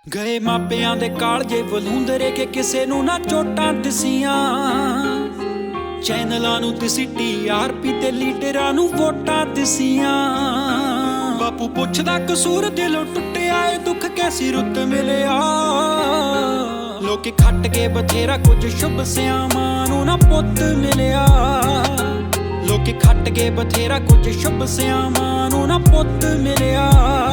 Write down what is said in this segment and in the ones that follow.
ਗਏ ਮਾਪਿਆਂ ਦੇ ਕਾਲਜੇ ਵਲੂੰਦਰੇ ਕੇ ਕਿਸੇ ਨੂੰ ਨਾ ਚੋਟਾਂ ਦਿਸੀਆਂ। ਚੈਨਲਾਂ ਨੂੰ ਦਿਸੀ TRP ਤੇ ਲੀਡਰਾਂ ਨੂੰ ਵੋਟਾਂ ਦਿਸੀਆਂ। ਬਾਪੂ ਪੁੱਛਦਾ ਕਸੂਰ ਦਿਲੋਂ ਟੁੱਟਿਆ ਏ ਦੁੱਖ ਕੈਸੀ ਰੁੱਤ ਮਿਲਿਆ। ਲੋਕੀ ਖੱਟ ਕੇ ਬਥੇਰਾ ਕੁਝ ਸ਼ੁਭ ਸਿਆਵਾਂ ਨੂੰ ਨਾ ਪੁੱਤ ਮਿਲਿਆ। ਲੋਕੀ ਖੱਟ ਕੇ ਬਥੇਰਾ ਕੁਝ ਸ਼ੁਭ ਸਿਆਵਾਂ ਨੂੰ ਨਾ ਪੁੱਤ ਮਿਲਿਆ।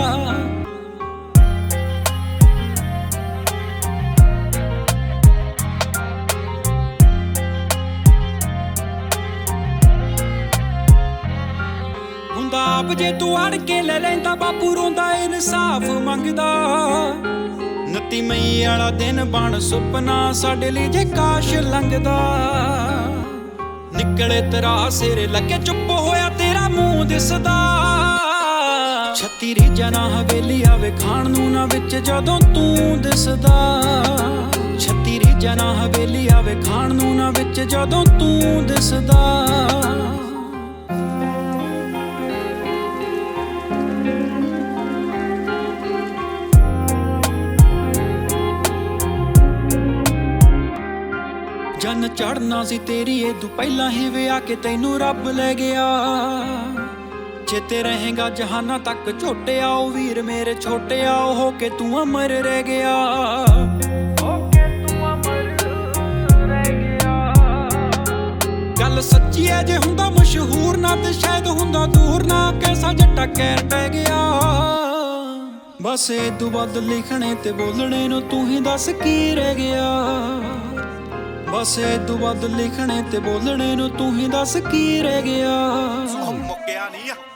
ਆਪ ਜੇ ਤੂੰ ਅੜ ਕੇ ਲੈ ਲੈਂਦਾ ਬਾਪੂ ਰੋਂਦਾ ਇਨਸਾਫ ਮੰਗਦਾ। 29 ਮਈ ਵਾਲਾ ਦਿਨ ਬਣ ਸੁਪਨਾ ਸਾਡੇ ਲਈ ਜੇ ਕਾਸ਼ ਲੰਘਦਾ। ਨਿਕਲੇ ਤੇਰਾ ਸਿਰ ਲੱਗੇ ਚੁੱਪ ਹੋਇਆ ਤੇਰਾ ਮੂੰਹ ਦਿਸਦਾ। 36 ਰੀਝਾਂ ਨਾ ਹਵੇਲੀ ਆਵੇ ਖਾਣ ਨੂੰ ਨਾ ਵਿੱਚ ਜਦੋਂ ਤੂੰ ਦਿਸਦਾ। 36 ਰੀਝਾਂ ਨਾ ਹਵੇਲੀ ਆਵੇ ਖਾਣ ਨੂੰ ਨਾ ਵਿੱਚ ਜਦੋਂ ਤੂੰ ਦਿਸਦਾ। ਜਨ ਚੜਨਾ ਸੀ ਤੇਰੀ ਏ ਤੂੰ ਪਹਿਲਾਂ ਹੀ ਵਿਆਹ ਕੇ ਤੈਨੂੰ ਰੱਬ ਲੈ ਗਿਆ। ਚੇਤੇ ਰਹੇਗਾ ਜਹਾਨਾਂ ਤੱਕ ਛੋਟਿਆ ਉਹ ਵੀਰ ਮੇਰੇ ਛੋਟਿਆ ਹੋ ਕੇ ਤੂੰ ਅਮਰ ਰਹਿ ਗਿਆ। ਗੱਲ ਸੱਚੀ ਐ ਜੇ ਹੁੰਦਾ ਮਸ਼ਹੂਰ ਨਾ ਤੇ ਸ਼ਾਇਦ ਹੁੰਦਾ ਦੂਰ ਨਾ ਕੈਸਾ ਜੱਟਾ ਕਹਿਰ ਪੈ ਗਿਆ। ਬਸ ਇਹ ਤੋਂ ਵੱਧ ਲਿਖਣੇ ਤੇ ਬੋਲਣੇ ਨੂੰ ਤੂੰ ਹੀ ਦੱਸ ਕੀ ਰਹਿ ਗਿਆ। ਬਸ ਇਹ ਤੋਂ ਵੱਧ ਲਿਖਣੇ ਤੇ ਬੋਲਣੇ ਨੂੰ ਤੂੰ ਹੀ ਦੱਸ ਕੀ ਰਹਿ ਗਿਆ। ਮੁੱਕਿਆ ਨਹੀਂ ਆ।